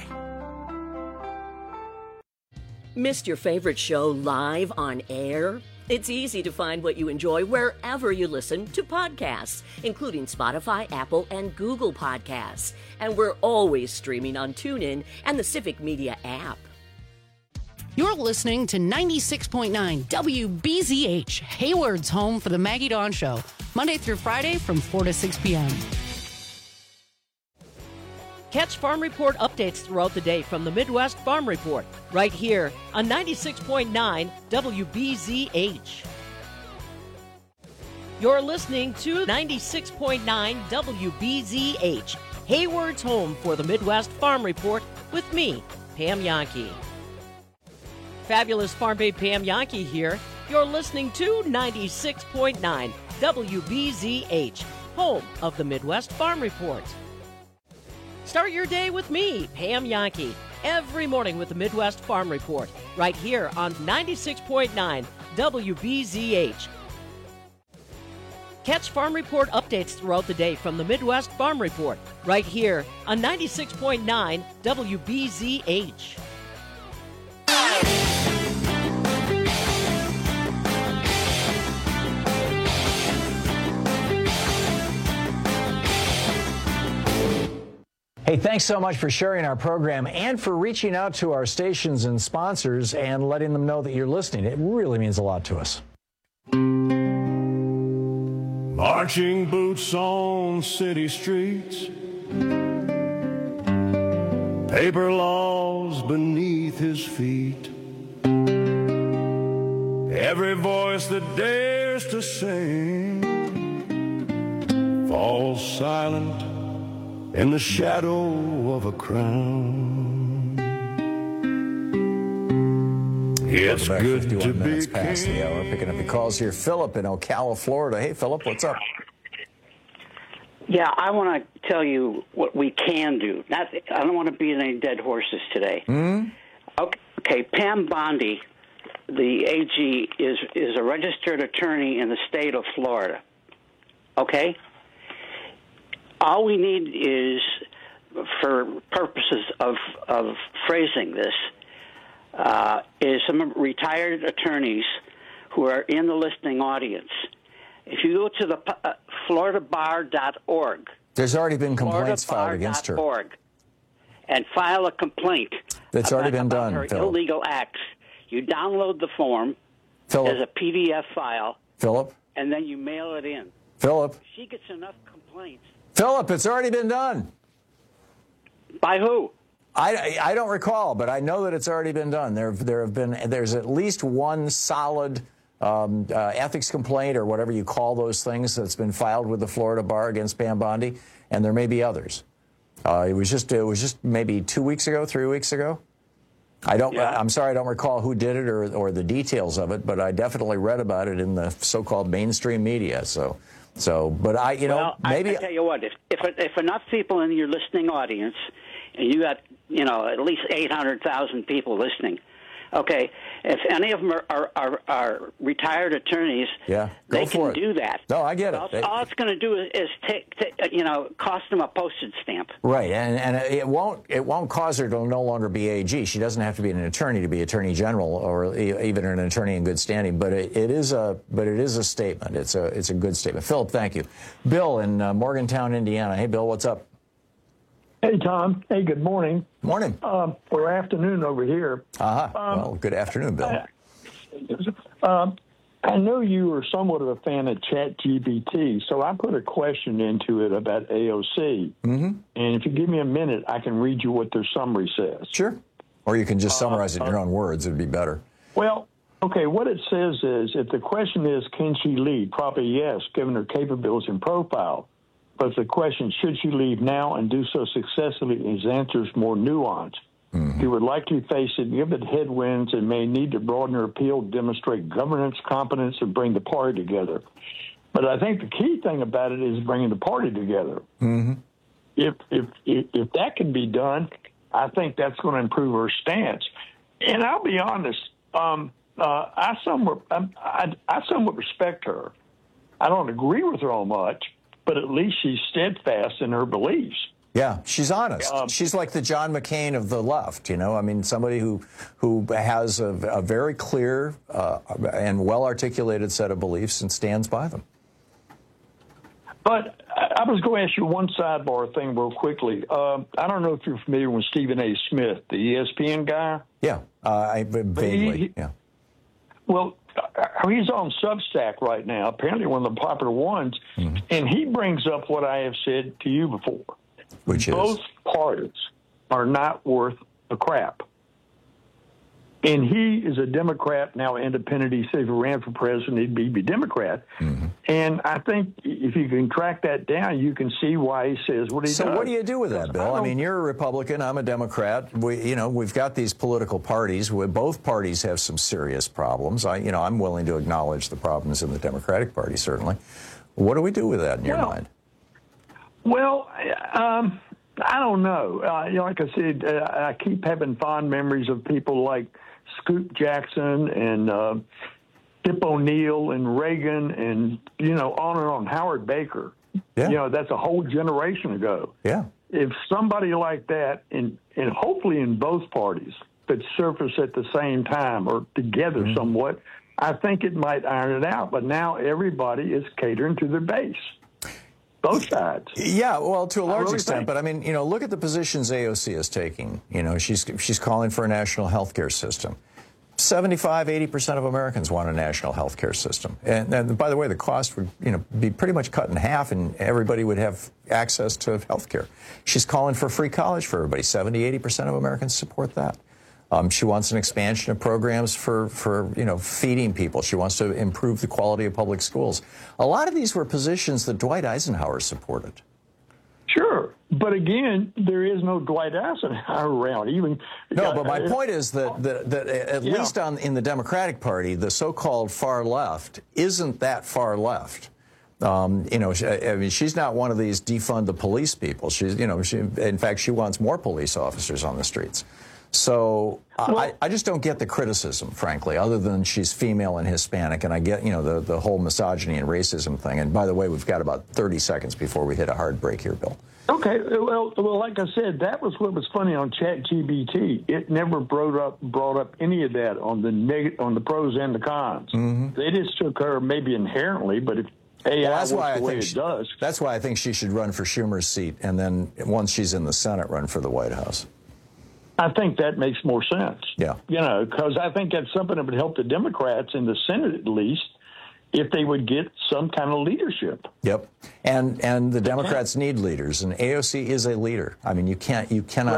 Missed your favorite show live on air? It's easy to find what you enjoy wherever you listen to podcasts, including Spotify, Apple, and Google Podcasts. And we're always streaming on TuneIn and the Civic Media app. You're listening to 96.9 WBZH, Hayward's home for the Maggie Dawn Show, Monday through Friday from 4 to 6 p.m. Catch Farm Report updates throughout the day from the Midwest Farm Report, right here on 96.9 WBZH. You're listening to 96.9 WBZH, Hayward's home for the Midwest Farm Report, with me, Pam Yankee. Fabulous Farm Babe Pam Yankee here. You're listening to 96.9 WBZH, home of the Midwest Farm Report. Start your day with me, Pam Yankee, every morning with the Midwest Farm Report, right here on 96.9 WBZH. Catch Farm Report updates throughout the day from the Midwest Farm Report, right here on 96.9 WBZH. Hey, thanks so much for sharing our program and for reaching out to our stations and sponsors and letting them know that you're listening. It really means a lot to us. Marching boots on city streets, paper laws beneath his feet, every voice that dares to sing falls silent in the shadow of a crown. It's good to be past the hour. Picking up your calls here. Philip in Ocala, Florida. Hey, Philip, what's up? Yeah, I want to tell you what we can do. I don't want to beat any dead horses today. Okay, Pam Bondi, the AG, is a registered attorney in the state of Florida. Okay? All we need is, for purposes of phrasing this, is some retired attorneys who are in the listening audience. If you go to the floridabar.org. There's already been complaints filed against her. And file a complaint. That's already been done, her Philip. illegal acts. You download the form as a PDF file. Philip? And then you mail it in. Philip? She gets enough complaints. Philip, it's already been done. By who? I don't recall, but I know that it's already been done. There's at least one solid ethics complaint or whatever you call those things that's been filed with the Florida Bar against Pam Bondi, and there may be others. It was just maybe 2 weeks ago, 3 weeks ago. I'm sorry, I don't recall who did it or the details of it, but I definitely read about it in the so-called mainstream media. But I tell you what, if enough people in your listening audience, and you got at least 800,000 people listening, okay, if any of them are retired attorneys, they can do that. No, I get it. it. All it's going to do is cost them a postage stamp. Right, and it won't cause her to no longer be AG. She doesn't have to be an attorney to be Attorney General or even an attorney in good standing. But it is a statement. It's a good statement. Philip, thank you. Bill in Morgantown, Indiana. Hey, Bill, what's up? Hey, Tom. Hey, good morning. Morning. Or afternoon over here. Well, good afternoon, Bill. I know you are somewhat of a fan of ChatGPT, so I put a question into it about AOC. Mm-hmm. And if you give me a minute, I can read you what their summary says. Sure. Or you can just summarize it in your own words. It would be better. Well, okay, what it says is, if the question is, can she lead? Probably yes, given her capabilities and profile. But if the question, should she leave now and do so successfully, his answer is more nuanced. Mm-hmm. He would likely face significant headwinds and may need to broaden her appeal, demonstrate governance, competence, and bring the party together. But I think the key thing about it is bringing the party together. Mm-hmm. If that can be done, I think that's going to improve her stance. And I'll be honest, I somewhat respect her. I don't agree with her on much, but at least she's steadfast in her beliefs. Yeah, she's honest. She's like the John McCain of the left, you know. I mean, somebody who has a very clear and well-articulated set of beliefs and stands by them. But I was going to ask you one sidebar thing real quickly. I don't know if you're familiar with Stephen A. Smith, the ESPN guy. Yeah, vaguely, yeah. Well, he's on Substack right now, apparently one of the popular ones, and he brings up what I have said to you before. Which both parties are not worth a crap. And he is a Democrat, now independent. He said if he ran for president, he'd be Democrat. And I think if you can track that down, you can see why he says what he does. So what do you do with that, Bill? I mean, you're a Republican. I'm a Democrat. We've got these political parties. Both parties have some serious problems. I'm willing to acknowledge the problems in the Democratic Party, certainly. What do we do with that in your mind? Well, I don't know. Like I said, I keep having fond memories of people like Scoop Jackson and Tip O'Neill and Reagan and, on and on, Howard Baker. Yeah. That's a whole generation ago. Yeah. If somebody like that, and hopefully in both parties, could surface at the same time or together somewhat, I think it might iron it out. But now everybody is catering to their base. Both sides. Yeah, well, to a large extent. But I mean, look at the positions AOC is taking. She's calling for a national health care system. 75–80% of Americans want a national health care system. And by the way, the cost would, be pretty much cut in half, and everybody would have access to health care. She's calling for free college for everybody. 70–80% of Americans support that. She wants an expansion of programs for feeding people. She wants to improve the quality of public schools. A lot of these were positions that Dwight Eisenhower supported. Sure. But again, there is no Dwight Eisenhower around. But my point is that at least in the Democratic Party, the so-called far left isn't that far left. I mean, she's not one of these defund the police people. In fact, she wants more police officers on the streets. So I just don't get the criticism, frankly, other than she's female and Hispanic, and I get, the whole misogyny and racism thing. And by the way, we've got about 30 seconds before we hit a hard break here, Bill. Okay, well, like I said, that was what was funny on ChatGPT. It never brought up any of that on the pros and the cons. They just took her maybe inherently, but if AI works the way it does. That's why I think she should run for Schumer's seat, and then once she's in the Senate, run for the White House. I think that makes more sense. Yeah. Because I think that's something that would help the Democrats in the Senate at least if they would get some kind of leadership. Yep. And the Democrats need leaders, and AOC is a leader. I mean, you can't deny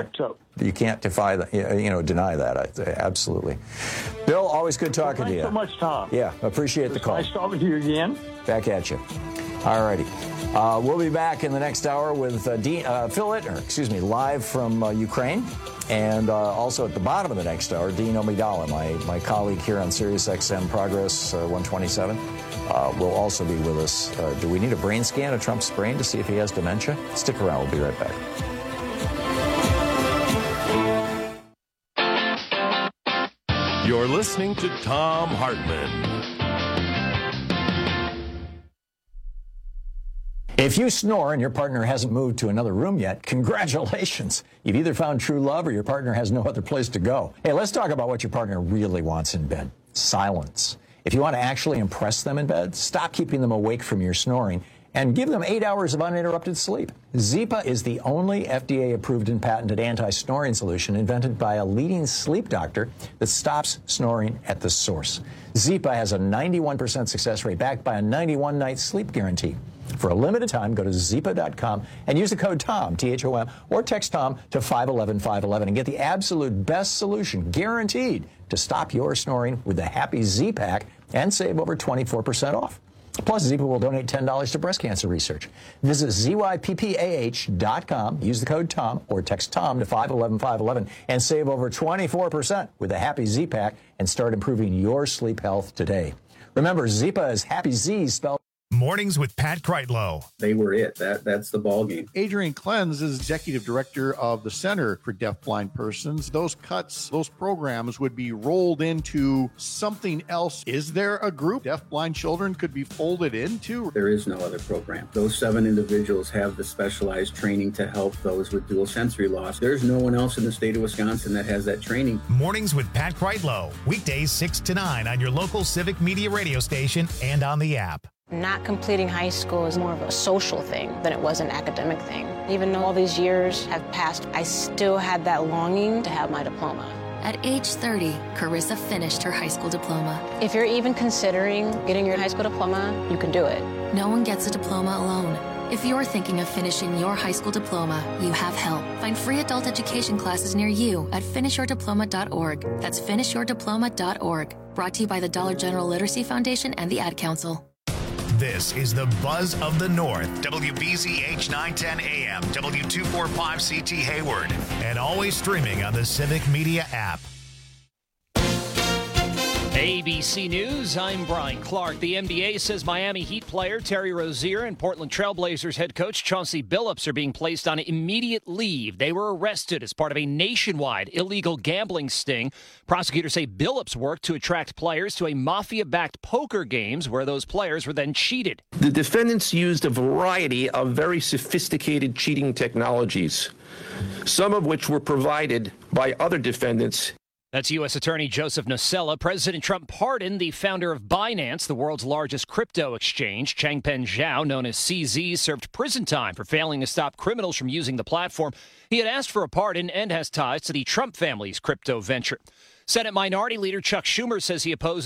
that. Absolutely. Bill, always good talking to you. Thanks so much, Tom. Yeah, appreciate the call. Nice talking to you again. Back at you. All righty. We'll be back in the next hour with Phil Ittner, live from Ukraine. And also at the bottom of the next hour, Dean Omidala, my colleague here on Sirius XM Progress 127, will also be with us. Do we need a brain scan of Trump's brain to see if he has dementia? Stick around. We'll be right back. You're listening to Thom Hartmann. If you snore and your partner hasn't moved to another room yet, congratulations. You've either found true love or your partner has no other place to go. Hey, let's talk about what your partner really wants in bed. Silence. If you want to actually impress them in bed, stop keeping them awake from your snoring and give them 8 hours of uninterrupted sleep. Zipa is the only FDA-approved and patented anti-snoring solution invented by a leading sleep doctor that stops snoring at the source. Zipa has a 91% success rate backed by a 91-night sleep guarantee. For a limited time, go to Zipa.com and use the code TOM, T-H-O-M, or text TOM to 511-511 and get the absolute best solution, guaranteed, to stop your snoring with the Happy Z-Pack and save over 24% off. Plus, Zipa will donate $10 to breast cancer research. Visit ZYPPAH.com, use the code TOM, or text TOM to 511-511 and save over 24% with the Happy Z-Pack and start improving your sleep health today. Remember, Zipa is Happy Z spelled Mornings with Pat Kreitlow. They were it. That's the ball game. Adrian Klenz is executive director of the Center for Deafblind Persons. Those cuts, those programs would be rolled into something else. Is there a group deafblind children could be folded into? There is no other program. Those 7 individuals have the specialized training to help those with dual sensory loss. There's no one else in the state of Wisconsin that has that training. Mornings with Pat Kreitlow. Weekdays 6 to 9 on your local Civic Media radio station and on the app. Not completing high school is more of a social thing than it was an academic thing. Even though all these years have passed, I still had that longing to have my diploma. At age 30, Carissa finished her high school diploma. If you're even considering getting your high school diploma, you can do it. No one gets a diploma alone. If you're thinking of finishing your high school diploma, you have help. Find free adult education classes near you at finishyourdiploma.org. That's finishyourdiploma.org. Brought to you by the Dollar General Literacy Foundation and the Ad Council. This is the Buzz of the North. WBZH 910 AM, W245CT Hayward, and always streaming on the Civic Media app. ABC News, I'm Brian Clark. The NBA says Miami Heat player Terry Rozier and Portland Trailblazers head coach Chauncey Billups are being placed on immediate leave. They were arrested as part of a nationwide illegal gambling sting. Prosecutors say Billups worked to attract players to a mafia-backed poker games where those players were then cheated. The defendants used a variety of very sophisticated cheating technologies, some of which were provided by other defendants. That's U.S. Attorney Joseph Nocella. President Trump pardoned the founder of Binance, the world's largest crypto exchange. Changpeng Zhao, known as CZ, served prison time for failing to stop criminals from using the platform. He had asked for a pardon and has ties to the Trump family's crypto venture. Senate Minority Leader Chuck Schumer says he opposes